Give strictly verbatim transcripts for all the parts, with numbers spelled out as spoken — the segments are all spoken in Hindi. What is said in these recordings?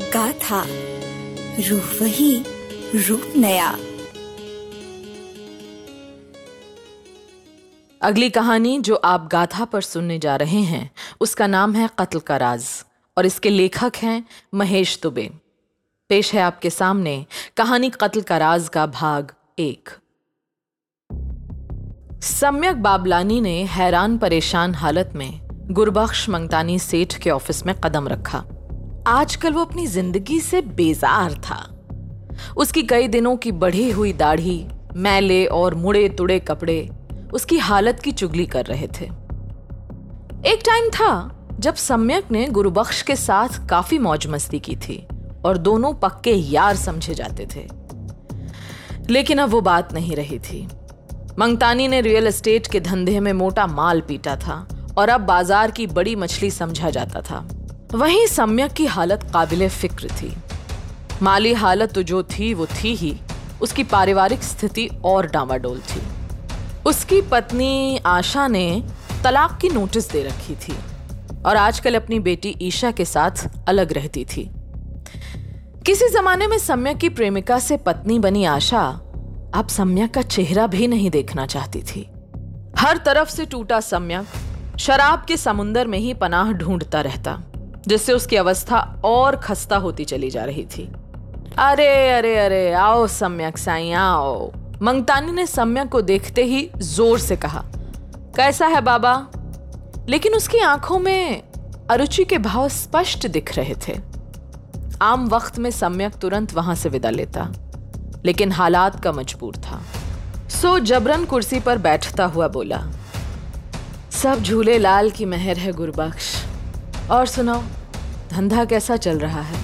गाथा, रूह वही, रूप नया। अगली कहानी जो आप गाथा पर सुनने जा रहे हैं उसका नाम है कत्ल का राज और इसके लेखक हैं महेश दुबे। पेश है आपके सामने कहानी कत्ल का राज का भाग एक। सम्यक बाबलानी ने हैरान परेशान हालत में गुरबख्श मंगतानी सेठ के ऑफिस में कदम रखा। आजकल वो अपनी जिंदगी से बेजार था। उसकी कई दिनों की बढ़ी हुई दाढ़ी, मैले और मुड़े तुड़े कपड़े उसकी हालत की चुगली कर रहे थे। एक टाइम था जब सम्यक ने गुरबख्श के साथ काफी मौज मस्ती की थी और दोनों पक्के यार समझे जाते थे, लेकिन अब वो बात नहीं रही थी। मंगतानी ने रियल एस्टेट के धंधे में मोटा माल पीटा था और अब बाजार की बड़ी मछली समझा जाता था। वहीं सम्यक की हालत काबिले फिक्र थी। माली हालत तो जो थी वो थी ही, उसकी पारिवारिक स्थिति और डामाडोल थी। उसकी पत्नी आशा ने तलाक की नोटिस दे रखी थी और आजकल अपनी बेटी ईशा के साथ अलग रहती थी। किसी जमाने में सम्यक की प्रेमिका से पत्नी बनी आशा अब सम्यक का चेहरा भी नहीं देखना चाहती थी। हर तरफ से टूटा सम्यक शराब के समुंदर में ही पनाह ढूंढता रहता, जिससे उसकी अवस्था और खस्ता होती चली जा रही थी। अरे अरे अरे आओ सम्यक साईं आओ। मंगतानी ने सम्यक को देखते ही जोर से कहा, कैसा है बाबा? लेकिन उसकी आंखों में अरुचि के भाव स्पष्ट दिख रहे थे। आम वक्त में सम्यक तुरंत वहां से विदा लेता, लेकिन हालात का मजबूर था, सो जबरन कुर्सी पर बैठता हुआ बोला, सब झूले लाल की मेहर है गुरबख्श। और सुनाओ, धंधा कैसा चल रहा है?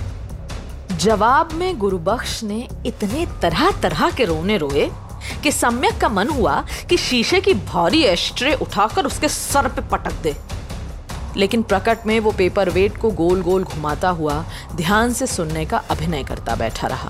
जवाब में गुरबख्श ने इतने तरह तरह के रोने रोए कि सम्यक का मन हुआ कि शीशे की भारी एस्ट्रे उठाकर उसके सर पे पटक दे, लेकिन प्रकट में वो पेपर वेट को गोल गोल घुमाता हुआ ध्यान से सुनने का अभिनय करता बैठा रहा।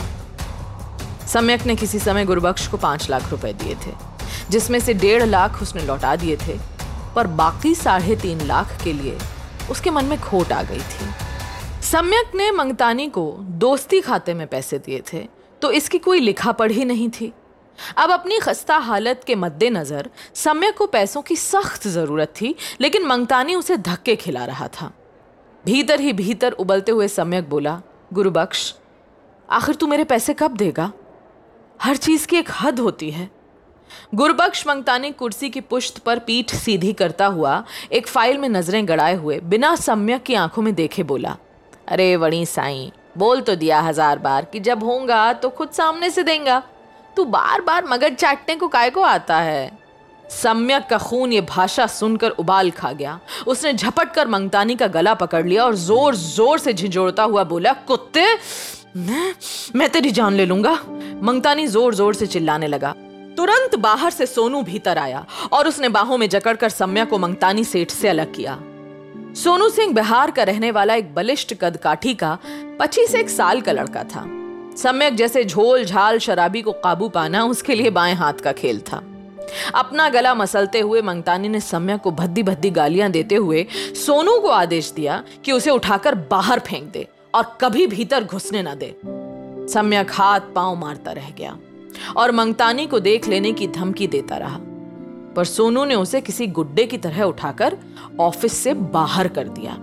सम्यक ने किसी समय गुरबख्श को पांच लाख रुपए दिए थे, जिसमें से डेढ़ लाख उसने लौटा दिए थे, पर बाकी साढ़े तीन लाख के लिए उसके मन में खोट आ गई थी। सम्यक ने मंगतानी को दोस्ती खाते में पैसे दिए थे, तो इसकी कोई लिखा पढ़ी नहीं थी। अब अपनी खस्ता हालत के मद्देनजर सम्यक को पैसों की सख्त जरूरत थी, लेकिन मंगतानी उसे धक्के खिला रहा था। भीतर ही भीतर उबलते हुए सम्यक बोला, गुरबख्श आखिर तू मेरे पैसे कब देगा? हर चीज की एक हद होती है। गुरबख्श मंगतानी कुर्सी की पुश्त पर पीठ सीधी करता हुआ एक फाइल में नजरें गड़ाए हुए बिना सम्यक की आंखों में देखे बोला, अरे वड़ी साईं, बोल तो दिया हजार बार कि जब होगा तो खुद सामने से देंगा, तू बार बार मगज चाटने को काय को आता है। सम्यक का खून ये भाषा सुनकर उबाल खा गया। उसने झपट कर मंगतानी का गला पकड़ लिया और जोर जोर से झिझोड़ता हुआ बोला, कुत्ते, मैं मैं तेरी जान ले लूंगा। मंगतानी जोर जोर से चिल्लाने लगा। तुरंत बाहर से सोनू भीतर आया और उसने बाहों में जकड़कर सम्यक को मंगतानी सेठ से अलग किया। सोनू सिंह बिहार का रहने वाला एक बलिष्ठ कद काठी का पच्चीस एक साल का लड़का था। सम्यक जैसे झोल झाल शराबी को काबू पाना उसके लिए बाएं हाथ का खेल था। अपना गला मसलते हुए मंगतानी ने सम्यक को भद्दी भद्दी गालियां देते हुए सोनू को आदेश दिया कि उसे उठाकर बाहर फेंक दे और कभी भीतर घुसने न दे। सम्यक हाथ पांव मारता रह गया और मंगतानी को देख लेने की धमकी देता रहा, पर सोनू ने उसे किसी गुड्डे की तरह उठाकर ऑफिस से बाहर कर दिया।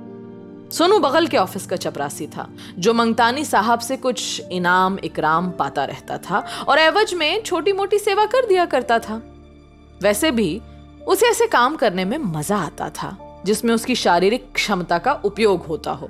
सोनू बगल के ऑफिस का चपरासी था, जो मंगतानी साहब से कुछ इनाम इकराम पाता रहता था और एवज में छोटी मोटी सेवा कर दिया करता था। वैसे भी उसे ऐसे काम करने में मजा आता था जिसमें उसकी शारीरिक क्षमता का उपयोग होता हो।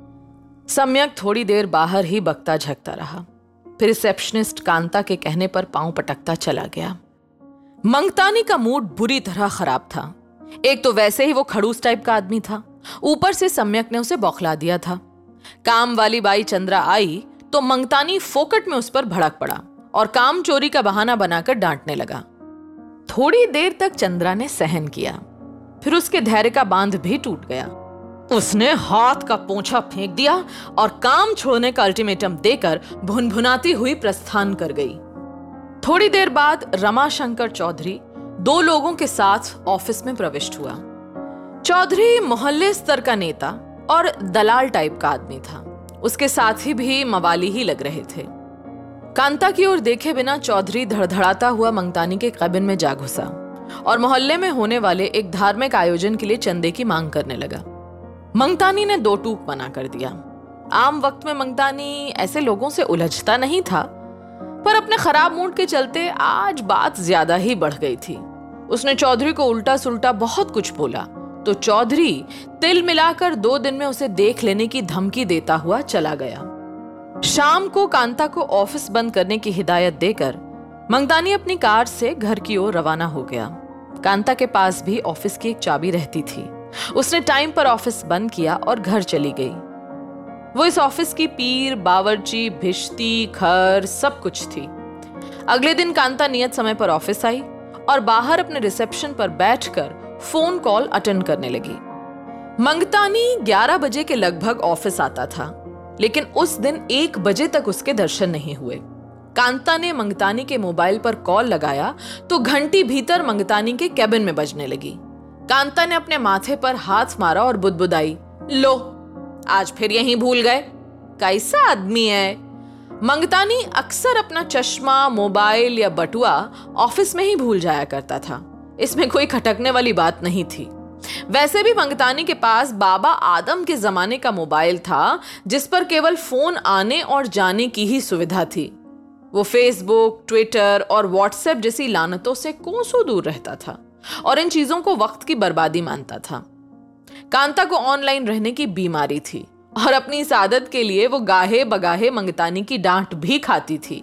सम्यक थोड़ी देर बाहर ही बकता झकता रहा, फिर रिसेप्शनिस्ट कांता के कहने पर पांव पटकता चला गया। मंगतानी का मूड बुरी तरह खराब था। एक तो वैसे ही वो खड़ूस टाइप का आदमी था, ऊपर से सम्यक ने उसे बौखला दिया था। काम वाली बाई चंद्रा आई तो मंगतानी फोकट में उस पर भड़क पड़ा और काम चोरी का बहाना बनाकर डांटने लगा। थोड़ी देर तक चंद्रा ने सहन किया, फिर उसके धैर्य का बांध भी टूट गया। उसने हाथ का पोंछा फेंक दिया और काम छोड़ने का अल्टीमेटम देकर भुनभुनाती हुई प्रस्थान कर गई। थोड़ी देर बाद रमाशंकर चौधरी दो लोगों के साथ ऑफिस में प्रविष्ट हुआ। चौधरी मोहल्ले स्तर का नेता और दलाल टाइप का आदमी था। उसके साथी भी मवाली ही लग रहे थे। कांता की ओर देखे बिना चौधरी धड़धड़ाता हुआ मंगतानी के केबिन में जा घुसा और मोहल्ले में होने वाले एक धार्मिक आयोजन के लिए चंदे की मांग करने लगा। मंगतानी ने दो टूक मना कर दिया। आम वक्त में मंगतानी ऐसे लोगों से उलझता नहीं था, पर अपने खराब मूड के चलते आज बात ज्यादा ही बढ़ गई थी। उसने चौधरी को उल्टा सुल्टा बहुत कुछ बोला तो चौधरी तिल मिलाकर दो दिन में उसे देख लेने की धमकी देता हुआ चला गया। शाम को कांता को ऑफिस बंद करने की हिदायत देकर मंगतानी अपनी कार से घर की ओर रवाना हो गया। कांता के पास भी ऑफिस की एक चाबी रहती थी। उसने टाइम पर ऑफिस बंद किया और घर चली गई। वो इस ऑफिस की पीर, बावर्ची, भिश्ती, खर सब कुछ थी। अगले दिन कांता नियत समय पर ऑफिस आई और बाहर अपने रिसेप्शन पर बैठकर फोन कॉल अटेंड करने लगी। मंगतानी ग्यारह बजे के लगभग ऑफिस आता था, लेकिन उस दिन एक बजे तक उसके दर्शन नहीं हुए। कांता ने मंगतानी के मोबाइल पर कॉल लगाया तो घंटी भीतर मंगतानी के केबिन में बजने लगी। कांता ने अपने माथे पर हाथ मारा और बुदबुदाई, लो आज फिर यहीं भूल गए, कैसा आदमी है। मंगतानी अक्सर अपना चश्मा, मोबाइल या बटुआ ऑफिस में ही भूल जाया करता था। इसमें कोई खटकने वाली बात नहीं थी। वैसे भी मंगतानी के पास बाबा आदम के जमाने का मोबाइल था, जिस पर केवल फोन आने और जाने की ही सुविधा थी। वो फेसबुक, ट्विटर और व्हाट्सएप जैसी लानतों से कोसों दूर रहता था और इन चीजों को वक्त की बर्बादी मानता था। कांता को ऑनलाइन रहने की बीमारी थी और अपनी इस आदत के लिए वो गाहे बगाहे मंगतानी की डांट भी खाती थी।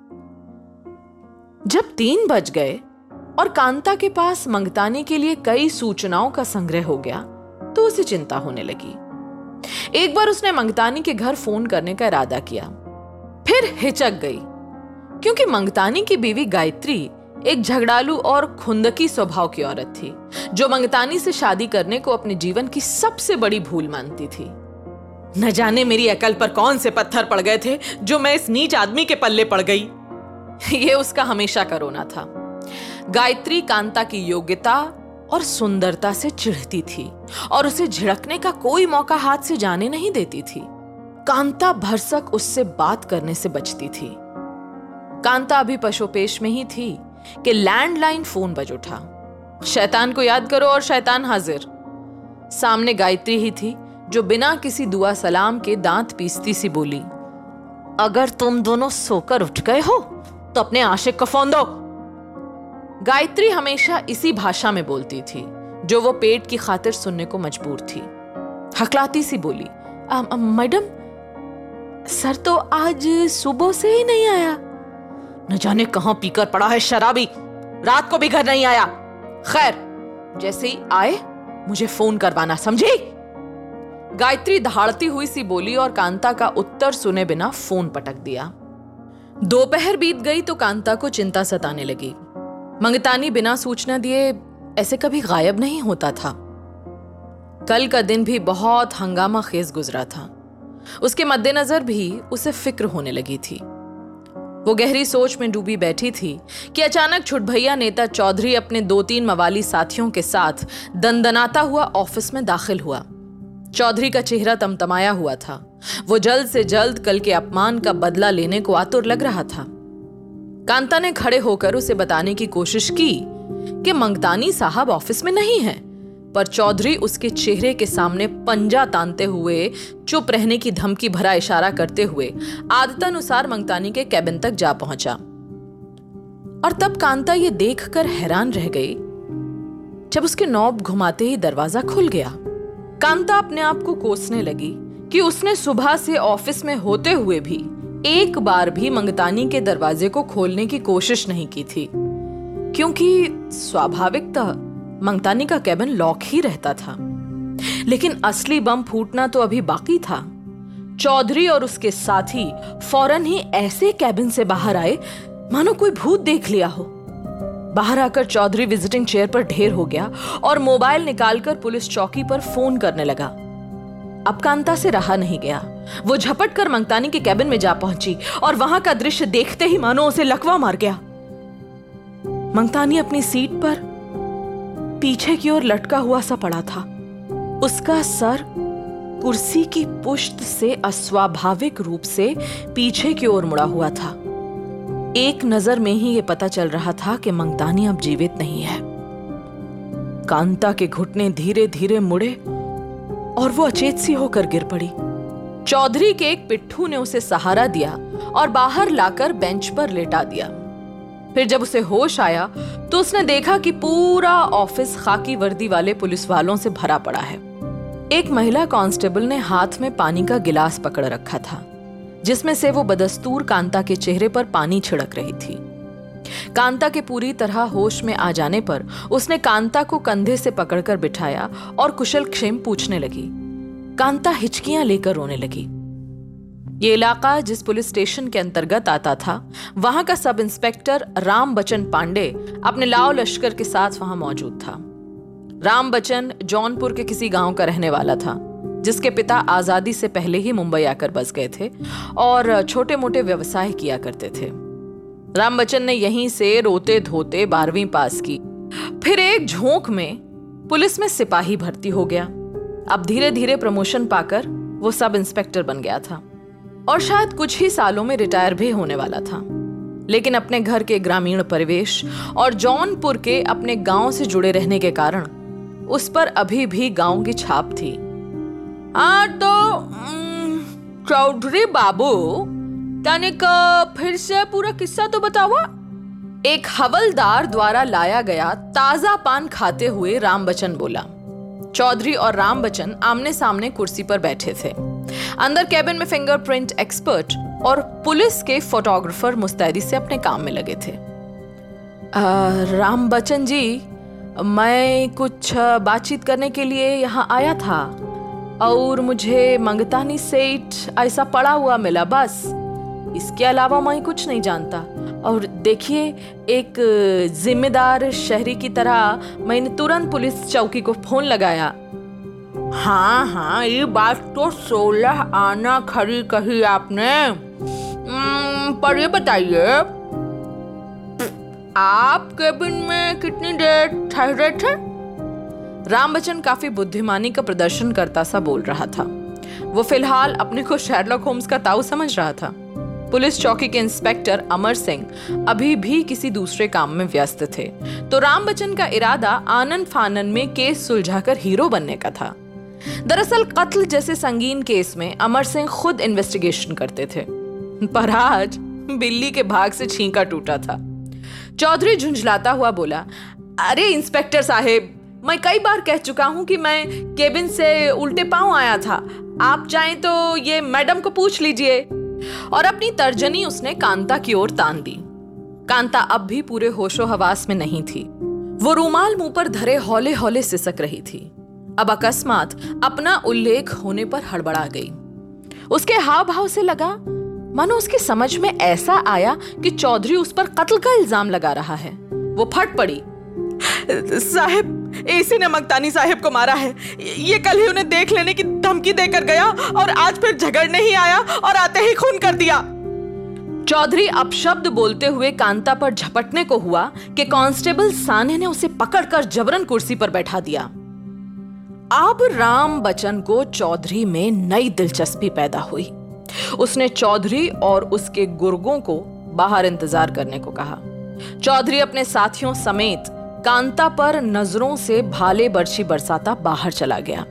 जब तीन बज गए और कांता के पास मंगतानी के लिए कई सूचनाओं का संग्रह हो गया तो उसे चिंता होने लगी। एक बार उसने मंगतानी के घर फोन करने का इरादा किया, फिर हिचक गई क्योंकि मंगतानी की बीवी गायत्री एक झगड़ालू और खुंदकी स्वभाव की औरत थी, जो मंगतानी से शादी करने को अपने जीवन की सबसे बड़ी भूल मानती थी। न जाने मेरी अकल पर कौन से पत्थर पड़ गए थे जो मैं इस नीच आदमी के पल्ले पड़ गई। यह उसका हमेशा का रोना था। गायत्री कांता की योग्यता और सुंदरता से चिढ़ती थी और उसे झिड़कने का कोई मौका हाथ से जाने नहीं देती थी। कांता भरसक उससे बात करने से बचती थी। कांता अभी पशोपेश में ही थी कि लैंडलाइन फोन बज उठा। शैतान को याद करो और शैतान हाजिर। सामने गायत्री ही थी, जो बिना किसी दुआ सलाम के दांत पीसती सी बोली, अगर तुम दोनों सोकर उठ गए हो तो अपने आशिक को फोन दो। गायत्री हमेशा इसी भाषा में बोलती थी, जो वो पेट की खातिर सुनने को मजबूर थी। हकलाती सी बोली, मैडम सर तो आज सुबह से ही नहीं आया। न जाने कहां पीकर पड़ा है शराबी, रात को भी घर नहीं आया। खैर, जैसे ही आए मुझे फोन करवाना, समझी? गायत्री दहाड़ती हुई सी बोली और कांता का उत्तर सुने बिना फोन पटक दिया। दोपहर बीत गई तो कांता को चिंता सताने लगी। मंगतानी बिना सूचना दिए ऐसे कभी गायब नहीं होता था। कल का दिन भी बहुत हंगामा खेज गुजरा था। उसके मद्देनजर भी उसे फिक्र होने लगी थी। वो गहरी सोच में डूबी बैठी थी कि अचानक छुटभैया नेता चौधरी अपने दो तीन मवाली साथियों के साथ दंदनाता हुआ ऑफिस में दाखिल हुआ। चौधरी का चेहरा तमतमाया हुआ था। वो जल्द से जल्द कल के अपमान का बदला लेने को आतुर लग रहा था। कांता ने खड़े होकर उसे बताने की कोशिश की कि मंगतानी साहब ऑफिस में नहीं है, पर चौधरी उसके चेहरे के सामने पंजा तानते हुए चुप रहने की धमकी भरा इशारा करते हुए आदतानुसार मंगतानी के केबिन तक जा पहुंचा। और तब कांता ये देखकर हैरान रह गई जब उसके नॉब घुमाते ही दरवाजा खुल गया। कांता अपने आप को कोसने लगी कि उसने सुबह से ऑफिस में होते हुए भी एक बार भी मंगतानी के दरवाजे को खोलने की कोशिश नहीं की थी, क्योंकि स्वाभाविकतः मंगतानी का केबिन लॉक ही रहता था। लेकिन असली बम फूटना तो अभी बाकी था। चौधरी और उसके साथी फौरन ही ऐसे केबिन से बाहर आए मानो कोई भूत देख लिया हो। बाहर आकर चौधरी विजिटिंग चेयर पर ढेर हो गया और मोबाइल निकालकर पुलिस चौकी पर फोन करने लगा। अब कांता से रहा नहीं गया। वो झपट कर मंगतानी के केबिन में जा पहुंची और वहां का दृश्य देखते ही मानो उसे लकवा मार गया। मंगतानी अपनी सीट पर पीछे की ओर लटका हुआ सा पड़ा था। उसका सर कुर्सी की पुष्ट से अस्वाभाविक रूप से पीछे की ओर मुड़ा हुआ था। एक नजर में ही यह पता चल रहा था कि मंगतानी अब जीवित नहीं है। कांता के घुटने धीरे धीरे मुड़े और वो अचेत सी होकर गिर पड़ी। चौधरी के एक पिट्ठू ने उसे सहारा दिया और बाहर लाकर बेंच पर लेटा दिया। फिर जब उसे होश आया तो उसने देखा कि पूरा ऑफिस खाकी वर्दी वाले पुलिस वालों से भरा पड़ा है। एक महिला कांस्टेबल ने हाथ में पानी का गिलास पकड़ रखा था, जिसमें से वो बदस्तूर कांता के चेहरे पर पानी छिड़क रही थी। कांता के पूरी तरह होश में आ जाने पर उसने कांता को कंधे से पकड़कर बिठाया और कुशल क्षेम पूछने लगी। कांता हिचकियां लेकर रोने लगी। ये इलाका जिस पुलिस स्टेशन के अंतर्गत आता था, वहां का सब इंस्पेक्टर राम बच्चन पांडे अपने लाव लश्कर के साथ वहां मौजूद था। राम बच्चन जौनपुर के किसी गांव का रहने वाला था, जिसके पिता आजादी से पहले ही मुंबई आकर बस गए थे और छोटे मोटे व्यवसाय किया करते थे। राम बच्चन ने यहीं से रोते धोते बारहवीं पास की। फिर एक झोंक में पुलिस में सिपाही भर्ती हो गया। अब धीरे धीरे प्रमोशन पाकर वो सब इंस्पेक्टर बन गया था और शायद कुछ ही सालों में रिटायर भी होने वाला था। लेकिन अपने घर के ग्रामीण परिवेश और जौनपुर के अपने गांव से जुड़े रहने के कारण उस पर अभी भी गांव की छाप थी। हाँ तो चौधरी बाबू, तनिक फिर से पूरा किस्सा तो बताओ। एक हवलदार द्वारा लाया गया ताजा पान खाते हुए राम बच्चन बोला। चौधरी और राम बच्चन आमने सामने कुर्सी पर बैठे थे। अंदर कैबिन में फिंगरप्रिंट एक्सपर्ट और पुलिस के फोटोग्राफर मुस्तैदी से अपने काम में लगे थे। राम बच्चन जी, मैं कुछ बातचीत करने के लिए यहाँ आया था और मुझे मंगतानी सेठ ऐसा पड़ा हुआ मिला, बस इसके अलावा मैं कुछ नहीं जानता। और देखिए, एक जिम्मेदार शहरी की तरह मैंने तुरंत पुलिस चौकी को फोन लगाया। हाँ हाँ, ये बात तो सोलह आना खरी कही आपने। पर ये बताइए, आप केबिन में कितनी देर ठहरे थे? राम बच्चन काफी बुद्धिमानी का प्रदर्शन करता सा बोल रहा था। वो फिलहाल अपने को शेरलॉक होम्स का ताऊ समझ रहा था। पुलिस चौकी के इंस्पेक्टर अमर सिंह अभी भी किसी दूसरे काम में व्यस्त थे, तो राम बच्चन का इरादा आनन फानन में केस सुलझाकर हीरो बनने का था। दरअसल कत्ल जैसे संगीन केस में अमर सिंह खुद इन्वेस्टिगेशन करते थे, पर आज बिल्ली के भाग से छींका टूटा था। चौधरी झुंझलाता हुआ बोला, अरे इंस्पेक्टर साहेब, मैं कई बार कह चुका हूं कि मैं केबिन से उल्टे पांव आया था। आप चाहें तो ये मैडम को पूछ लीजिए। और अपनी तर्जनी उसने कांता की ओर तान दी। कांता अब भी पूरे होशो हवास में नहीं थी। वो रूमाल मुंह पर धरे हौले हौले सिसक रही थी। अब अकस्मात अपना उल्लेख होने पर हड़बड़ा गई। उसके हाव भाव से लगा मानो उसकी समझ में ऐसा आया कि चौधरी उस पर कत्ल का इल्जाम लगा रहा है। वो फट पड़ी, साहब, एसी ने मंगतानी साहब को मारा है। ये कल ही उन्हें देख लेने की धमकी देकर गया और आज फिर झगड़ने ही आया और आते ही खून कर दिया। चौधरी अपशब्द बोलते हुए कांता पर झपटने को हुआ कि कांस्टेबल साने ने उसे पकड़कर जबरन कुर्सी पर बैठा दिया। अब राम बच्चन को चौधरी में नई दिलचस्पी पैदा हुई। उसने चौधरी और उसके गुर्गों को बाहर इंतजार करने को कहा। चौधरी अपने साथियों समेत कांता पर नजरों से भाले बरछी बरसाता बाहर चला गया।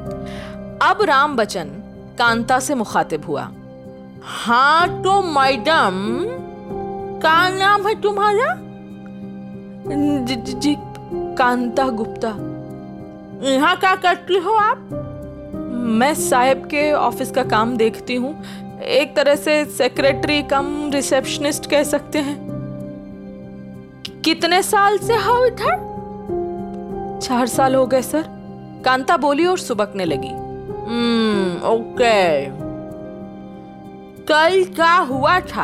अब राम बच्चन कांता से मुखातिब हुआ। हाँ तो मैडम, क्या नाम है तुम्हारा? जी, जी, जी कांता गुप्ता। यहाँ क्या करती हो आप? मैं साहब के ऑफिस का काम देखती हूँ, एक तरह से सेक्रेटरी कम रिसेप्शनिस्ट कह सकते हैं। कितने साल से हो इधर? चार साल हो गए सर, कांता बोली और सुबकने लगी। हम्म ओके, कल क्या हुआ था?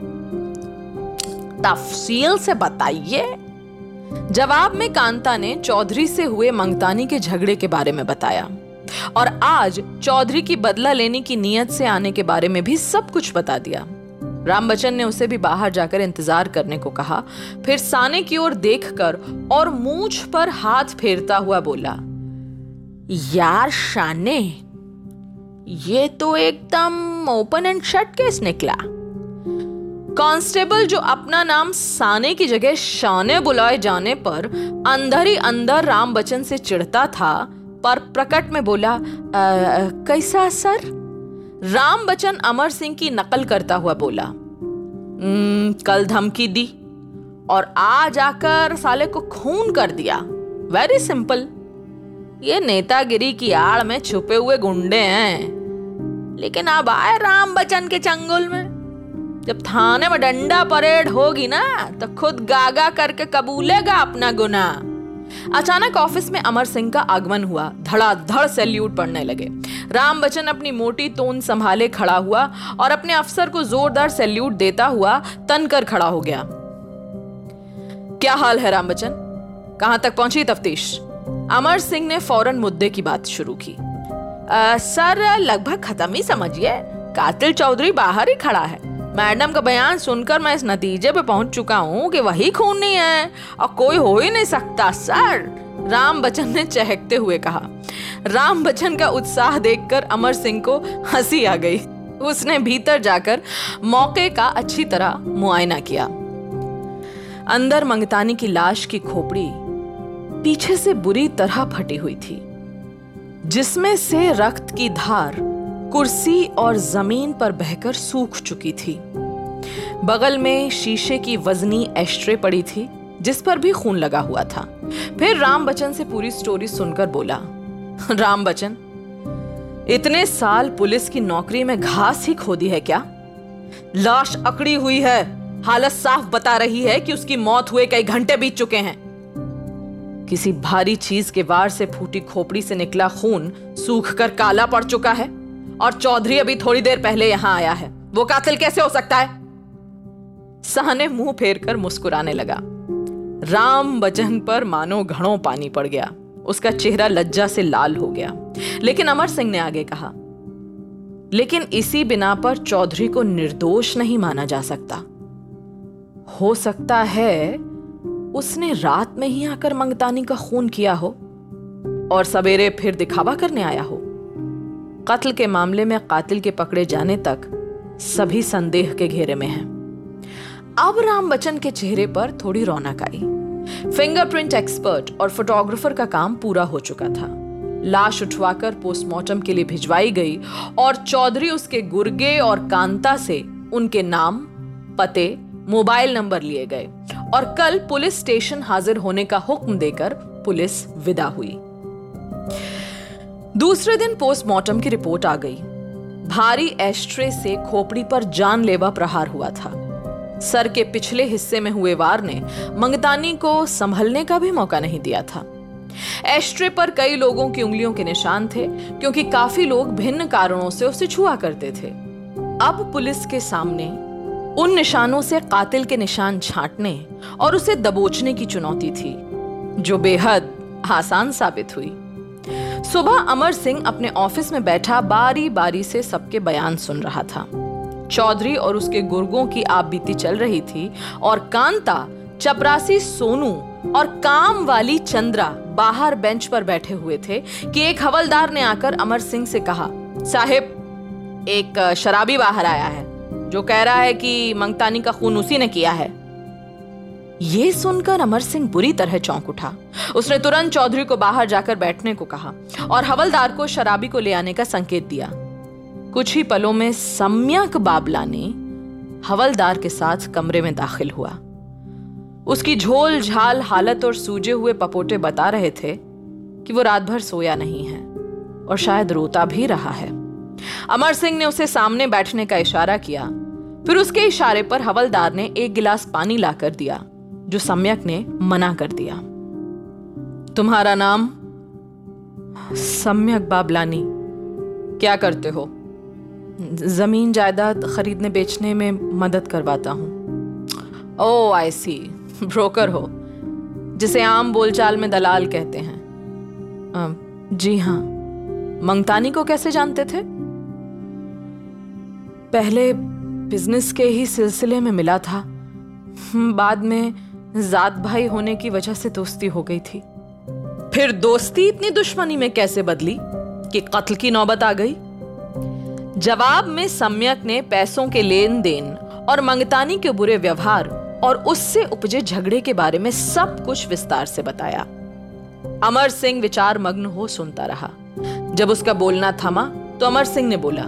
तफसील से बताइए। जवाब में कांता ने चौधरी से हुए मंगतानी के झगड़े के बारे में बताया और आज चौधरी की बदला लेने की नीयत से आने के बारे में भी सब कुछ बता दिया। राम बच्चन ने उसे भी बाहर जाकर इंतजार करने को कहा। फिर साने की ओर देखकर और मूंछ पर हाथ फेरता हुआ बोला, यार शाने, ये तो एकदम ओपन एंड शट केस निकला। कांस्टेबल जो अपना नाम साने की जगह शाने बुलाए जाने पर अंदर ही अंदर राम बच्चन से चिढ़ता था, पर प्रकट में बोला, कैसा सर? राम बच्चन अमर सिंह की नकल करता हुआ बोला, कल धमकी दी और आज आकर साले को खून कर दिया। Very simple. ये नेतागिरी की आड़ में छुपे हुए गुंडे हैं, लेकिन अब आए राम बच्चन के चंगुल में। जब थाने में डंडा परेड होगी ना तो खुद गागा करके कबूलेगा अपना गुनाह। अचानक ऑफिस में अमर सिंह का आगमन हुआ। धड़ाधड़ सैल्यूट पड़ने लगे। राम बच्चन अपनी मोटी तोंद संभाले खड़ा हुआ और अपने अफसर को जोरदार सैल्यूट देता हुआ तनकर खड़ा हो गया। क्या हाल है राम बच्चन? कहां तक पहुंची तफ्तीश? अमर सिंह ने फौरन मुद्दे की बात शुरू की। आ, सर लगभग खत्म ही समझिए। कातिल चौधरी बाहर ही खड़ा है। मैडम का बयान सुनकर मैं इस नतीजे पे पहुंच चुका हूं कि वही खूनी है और कोई हो ही नहीं सकता सर, राम बच्चन ने चहकते हुए कहा। राम बच्चन का उत्साह देखकर अमर सिंह को हंसी आ गई। उसने भीतर जाकर मौके का अच्छी तरह मुआयना किया। अंदर मंगतानी की लाश की खोपड़ी पीछे से बुरी तरह फटी हुई थी, जिसमें से रक्त की धार कुर्सी और जमीन पर बहकर सूख चुकी थी। बगल में शीशे की वजनी एस्ट्रे पड़ी थी, जिस पर भी खून लगा हुआ था। फिर राम बच्चन से पूरी स्टोरी सुनकर बोला, राम बच्चन, इतने साल पुलिस की नौकरी में घास ही खोदी है क्या? लाश अकड़ी हुई है। हालत साफ बता रही है कि उसकी मौत हुए कई घंटे बीत चुके हैं। किसी भारी चीज के वार से फूटी खोपड़ी से निकला खून सूख कर काला पड़ चुका है और चौधरी अभी थोड़ी देर पहले यहां आया है। वो कातिल कैसे हो सकता है? साहने मुंह फेरकर मुस्कुराने लगा। राम बच्चन पर मानो घड़ों पानी पड़ गया। उसका चेहरा लज्जा से लाल हो गया। लेकिन अमर सिंह ने आगे कहा, लेकिन इसी बिना पर चौधरी को निर्दोष नहीं माना जा सकता। हो सकता है उसने रात में ही आकर मंगतानी का खून किया हो और सवेरे फिर दिखावा करने आया हो। कत्ल के मामले में कातिल के पकड़े जाने तक सभी संदेह के घेरे में हैं। अब राम बच्चन के चेहरे पर थोड़ी रौनक आई। फिंगरप्रिंट एक्सपर्ट और फोटोग्राफर का काम पूरा हो चुका था। लाश उठवाकर पोस्टमार्टम के लिए भिजवाई गई और चौधरी उसके गुर्गे और कांता से उनके नाम, पते, मोबाइल नंबर लिए गए और कल पुलिस स्टेशन हाजिर होने का हुक्म देकर पुलिस विदा हुई। दूसरे दिन पोस्टमार्टम की रिपोर्ट आ गई। भारी एस्ट्रे से खोपड़ी पर जानलेवा प्रहार हुआ था। सर के पिछले हिस्से में हुए वार ने मंगतानी को संभलने का भी मौका नहीं दिया था। एस्ट्रे पर कई लोगों की उंगलियों के निशान थे, क्योंकि काफी लोग भिन्न कारणों से उसे छुआ करते थे। अब पुलिस के सामने उन निशानों से कातिल के निशान छांटने और उसे दबोचने की चुनौती थी, जो बेहद आसान साबित हुई। सुबह अमर सिंह अपने ऑफिस में बैठा बारी बारी से सबके बयान सुन रहा था। चौधरी और उसके गुर्गों की आपबीती चल रही थी और कांता, चपरासी सोनू और काम वाली चंद्रा बाहर बेंच पर बैठे हुए थे कि एक हवलदार ने आकर अमर सिंह से कहा, साहिब, एक शराबी बाहर आया है जो कह रहा है कि मंगतानी का खून उसी ने किया है। यह सुनकर अमर सिंह बुरी तरह चौंक उठा। उसने तुरंत चौधरी को बाहर जाकर बैठने को कहा और हवलदार को शराबी को ले आने का संकेत दिया। कुछ ही पलों में सम्यक बाबलानी हवलदार के साथ कमरे में दाखिल हुआ। उसकी झोल झाल हालत और सूजे हुए पपोटे बता रहे थे कि वो रात भर सोया नहीं है और शायद रोता भी रहा है। अमर सिंह ने उसे सामने बैठने का इशारा किया। फिर उसके इशारे पर हवलदार ने एक गिलास पानी लाकर दिया, जो सम्यक ने मना कर दिया। तुम्हारा नाम? सम्यक बाबलानी। क्या करते हो? जमीन जायदाद खरीदने बेचने में मदद करवाता हूं। ओह आई सी, ब्रोकर हो, जिसे आम बोलचाल में दलाल कहते हैं। आ, जी हाँ। मंगतानी को कैसे जानते थे? पहले बिजनेस के ही सिलसिले में मिला था, बाद में जात भाई होने की वजह से दोस्ती हो गई थी। फिर दोस्ती इतनी दुश्मनी में कैसे बदली कि कत्ल की नौबत आ गई? जवाब में सम्यक ने पैसों के लेन देन और मंगतानी के बुरे व्यवहार और उससे उपजे झगड़े के बारे में सब कुछ विस्तार से बताया। अमर सिंह विचार मग्न हो सुनता रहा। जब उसका बोलना थमा तो अमर सिंह ने बोला,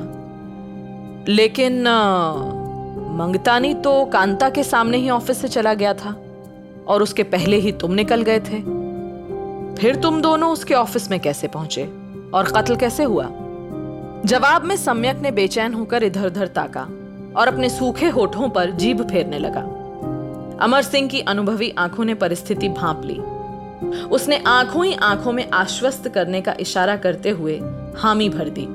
लेकिन आ, मंगतानी तो कांता के सामने ही ऑफिस से चला गया था और उसके पहले ही तुम निकल गए थे। फिर तुम दोनों उसके ऑफिस में कैसे पहुंचे और कत्ल कैसे हुआ? जवाब में सम्यक ने बेचैन होकर इधर उधर ताका और अपने सूखे होठों पर जीभ फेरने लगा। अमर सिंह की अनुभवी आंखों ने परिस्थिति भांप ली। उसने आंखों ही आंखों में आश्वस्त करने का इशारा करते हुए हामी भर दी।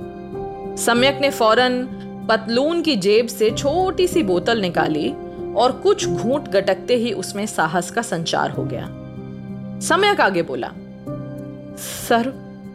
सम्यक ने फौरन पतलून की जेब से छोटी सी बोतल निकाली और कुछ घूंट गटकते ही उसमें साहस का संचार हो गया। सम्यक आगे बोला, सर,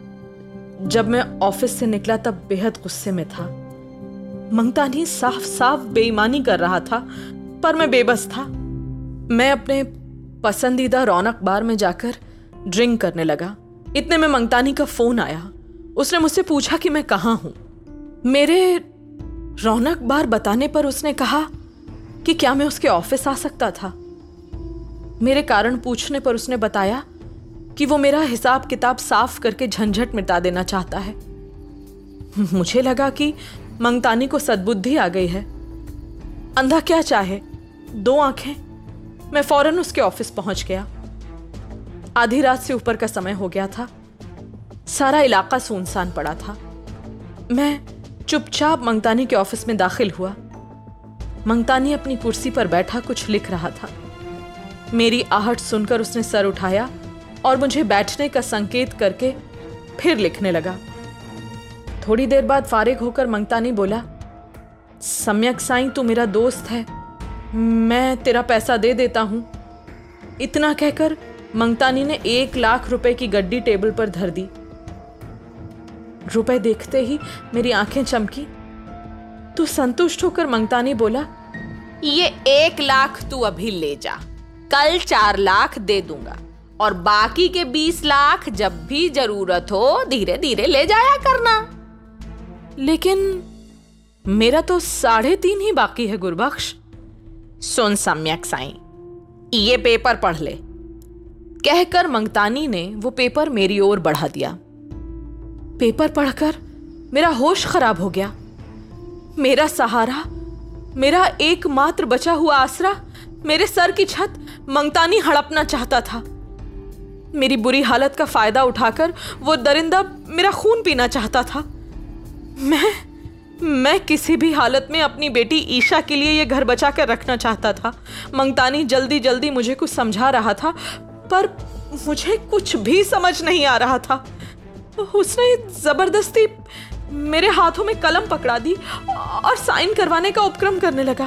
जब मैं ऑफिस से निकला तब बेहद गुस्से में था। मंगतानी साफ साफ बेईमानी कर रहा था, पर मैं बेबस था। मैं अपने पसंदीदा रौनक बार में जाकर ड्रिंक करने लगा। इतने में मंगतानी का फोन आया। उसने मुझसे पूछा कि मैं कहाँ हूं। मेरे रौनक बार बताने पर उसने कहा कि क्या मैं उसके ऑफिस आ सकता था। मेरे कारण पूछने पर उसने बताया कि वो मेरा हिसाब किताब साफ करके झंझट मिटा देना चाहता है। मुझे लगा कि मंगतानी को सद्बुद्धि आ गई है। अंधा क्या चाहे, दो आंखें। मैं फौरन उसके ऑफिस पहुंच गया। आधी रात से ऊपर का समय हो गया था। सारा इलाका सुनसान पड़ा था। मैं चुपचाप मंगतानी के ऑफिस में दाखिल हुआ। मंगतानी अपनी कुर्सी पर बैठा कुछ लिख रहा था। मेरी आहट सुनकर उसने सर उठाया और मुझे बैठने का संकेत करके फिर लिखने लगा। थोड़ी देर बाद फारिग होकर मंगतानी बोला, सम्यक साईं, तू मेरा दोस्त है, मैं तेरा पैसा दे देता हूं। इतना कहकर मंगतानी ने एक लाख रुपए की गड्डी टेबल पर धर दी। रुपए देखते ही मेरी आंखें चमकी। तू संतुष्ट होकर मंगतानी बोला, ये एक लाख तू अभी ले जा, कल चार लाख दे दूंगा और बाकी के बीस लाख जब भी जरूरत हो धीरे धीरे ले जाया करना। लेकिन मेरा तो साढ़े तीन ही बाकी है गुरबख्श। सुन सम्यक साईं, ये पेपर पढ़ ले, कहकर मंगतानी ने वो पेपर मेरी ओर बढ़ा दिया। पेपर पढ़कर मेरा होश खराब हो गया। मेरा सहारा, मेरा एकमात्र बचा हुआ आसरा, मेरे सर की छत मंगतानी हड़पना चाहता था। मेरी बुरी हालत का फायदा उठाकर वो दरिंदा मेरा खून पीना चाहता था। मैं मैं किसी भी हालत में अपनी बेटी ईशा के लिए ये घर बचा कर रखना चाहता था। मंगतानी जल्दी जल्दी मुझे कुछ समझा रहा था, पर मुझे कुछ भी समझ नहीं आ रहा था। उसने जबरदस्ती मेरे हाथों में कलम पकड़ा दी और साइन करवाने का उपक्रम करने लगा।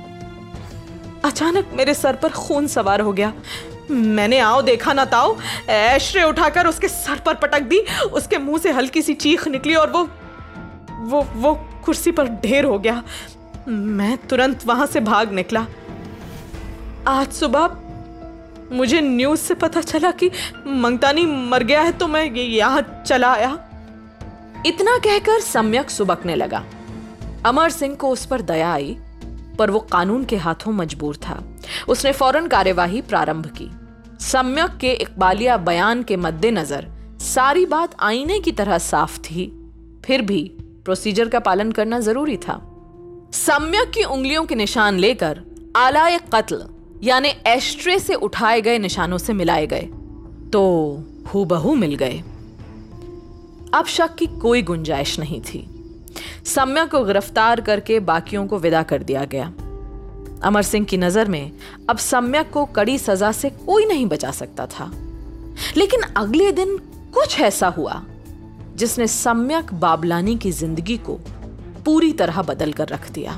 अचानक मेरे सर पर खून सवार हो गया। मैंने आओ देखा ना ताओ ऐश्रे उठाकर उसके सर पर पटक दी। उसके मुंह से हल्की सी चीख निकली और वो वो वो कुर्सी पर ढेर हो गया। मैं तुरंत वहां से भाग निकला। आज सुबह मुझे न्यूज से पता चला कि मंगतानी मर गया है, तो मैं यहां चला आया। इतना कहकर सम्यक सुबकने लगा। अमर सिंह को उस पर दया आई, पर वो कानून के हाथों मजबूर था। उसने फौरन कार्यवाही प्रारंभ की। सम्यक के इकबालिया बयान के मद्देनजर सारी बात आईने की तरह साफ थी, फिर भी प्रोसीजर का पालन करना जरूरी था। सम्यक की उंगलियों के निशान लेकर आलाए कत्ल यानी एस्ट्रे से उठाए गए निशानों से मिलाए गए तो हूबहू मिल गए। अब शक की कोई गुंजाइश नहीं थी। सम्यक को गिरफ्तार करके बाकियों को विदा कर दिया गया। अमर सिंह की नजर में अब सम्यक को कड़ी सजा से कोई नहीं बचा सकता था। लेकिन अगले दिन कुछ ऐसा हुआ जिसने सम्यक बाबलानी की जिंदगी को पूरी तरह बदल कर रख दिया।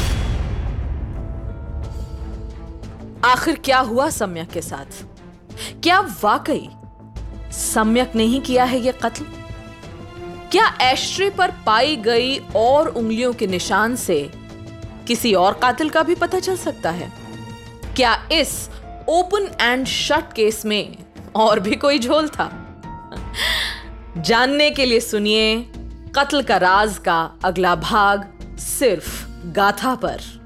आखिर क्या हुआ सम्यक के साथ? क्या वाकई सम्यक ने ही किया है यह कत्ल? क्या एश्ट्रे पर पाई गई और उंगलियों के निशान से किसी और कातिल का भी पता चल सकता है? क्या इस ओपन एंड शट केस में और भी कोई झोल था? जानने के लिए सुनिए कत्ल का राज का अगला भाग सिर्फ गाथा पर।